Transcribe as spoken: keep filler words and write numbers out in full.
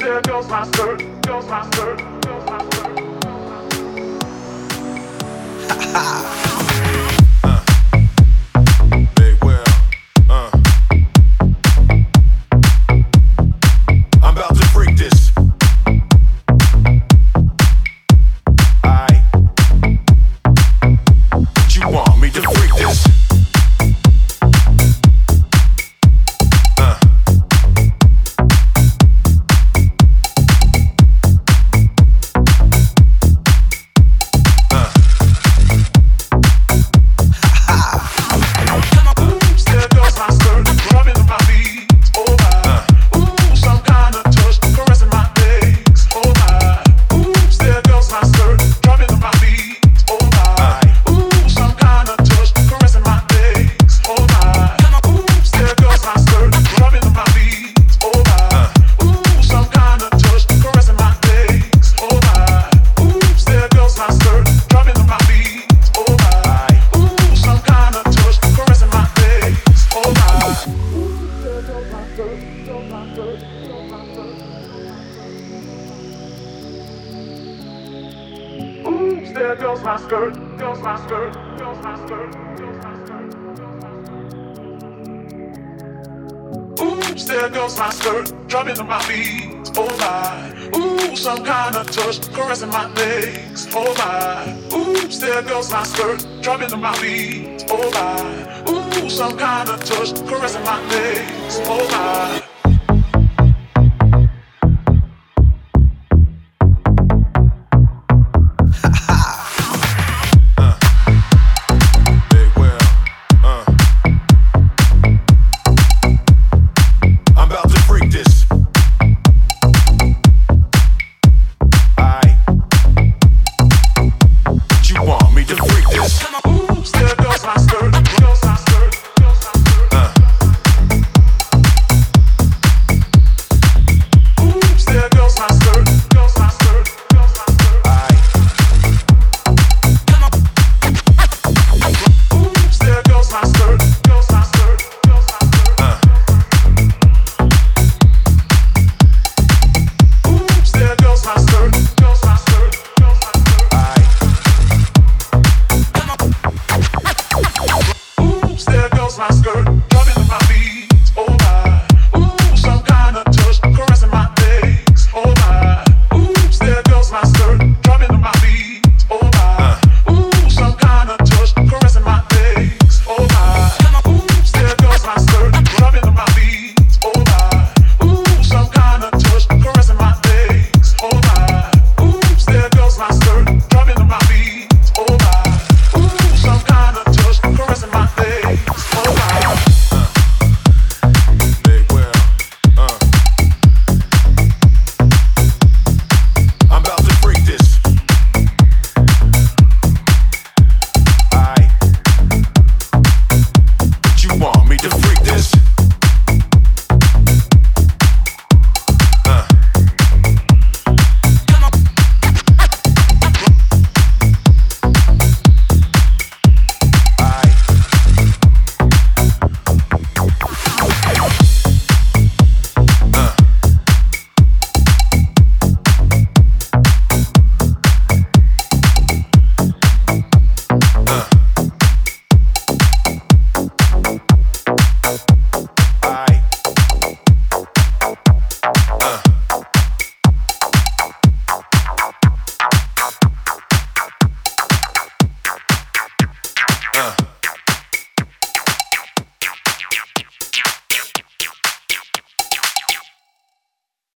there goes my skirt, goes my skirt, goes my skirt. uh, Big Will, uh. I'm about to freak this. Aight. You want me to freak this? There goes my skirt, goes my skirt, goes my skirt, goes my skirt. Oops, there goes my skirt, drumming on my feet, oh my. Ooh, some kind of touch, caressing my legs, oh my. Oops, there goes my skirt, drumming on my feet, oh my. Ooh, some kind of touch, caressing my legs, oh my.